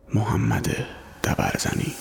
محمد دبرزنی.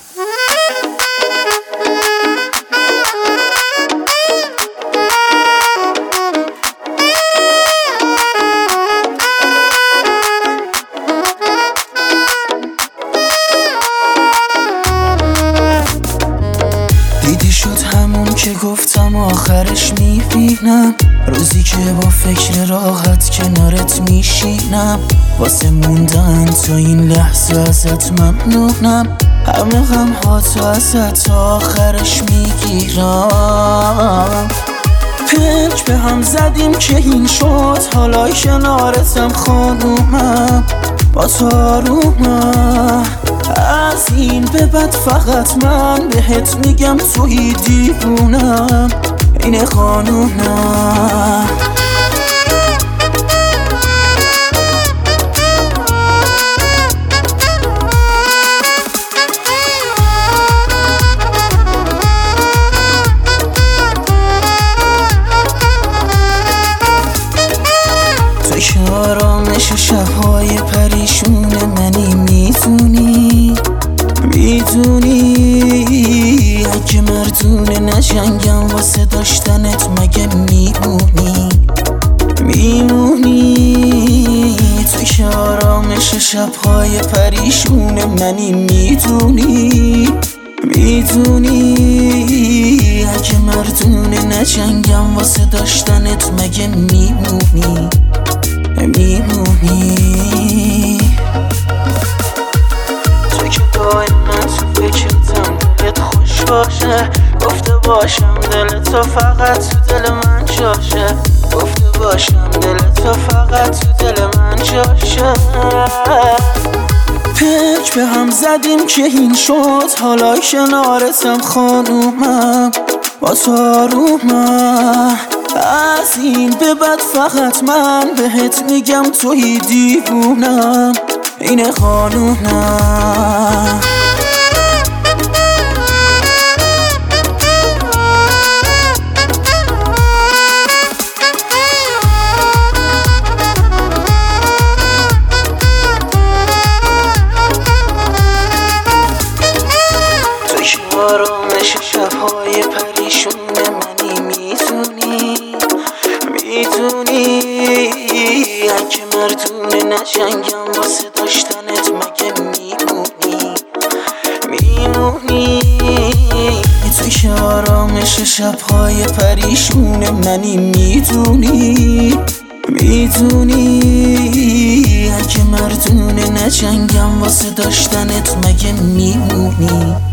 دیدی شد همون که گفتم آخرش میبینم، روزی که با فکر راحت کنارت میشینم، واسه موندن تا این لحظه ازت ممنونم، همه غم‌هاتو ازت تا آخرش میگیرم. پنج به هم زدیم که این شد، حالا کنارتم خانومم، با تو آرومم، از این به بعد فقط من بهت میگم توی دیوونم، این قانونم. تو که آرامش شب‌های پریشون منی، میدونی اگه مردونه نجنگم واسه داشتنت مگه میمونی. تو که آرامش شب‌های پریشون منی، میدونی اگه مردونه نجنگم واسه داشتنت مگه میمونی. تو که دائما تو فکرتم، دلت خوش باشه، گفته باشم دلت فقط تو دل من جاشه، گفته باشم دلت فقط تو دل من جاشه. پنج به هم زدیم که این شد، حالا کنارتم خانومم، با تو آرومم، از این به بعد فقط من بهت میگم توی دیوونم، این قانونم. تو که آرامش شب‌های پریشون منی، میدونی اگه مردونه نجنگم واسه داشتنت مگه میمونی. تو که آرامش شب‌های پریشون منی، میدونی اگه مردونه نجنگم واسه داشتنت مگه میمونی.